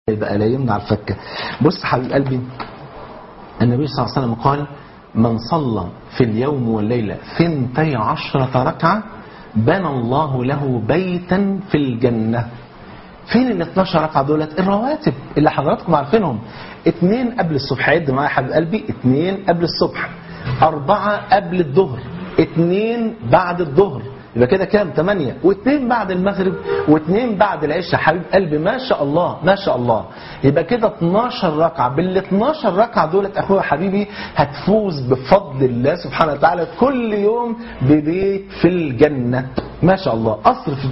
يبقى لا يمنع الفكة. بص حبيب قلبي، النبي صلى الله عليه وسلم قال: من صلى في اليوم والليلة 12 ركعة بنى الله له بيتا في الجنة. فين ال 12 ركعة دولت؟ الرواتب اللي حضراتكم عارفينهم. 2 قبل الصبح، عد معايا يا حبيب قلبي، 2 قبل الصبح، 4 قبل الظهر، 2 بعد الظهر، يبقى كده كام؟ 8، و2 بعد المغرب، و2 بعد العشاء. حبيب قلبي ما شاء الله ما شاء الله، يبقى كده 12 ركعة. بال 12 ركعة دولت اخويا حبيبي هتفوز بفضل الله سبحانه وتعالى كل يوم ببيت في الجنة. ما شاء الله. قصر في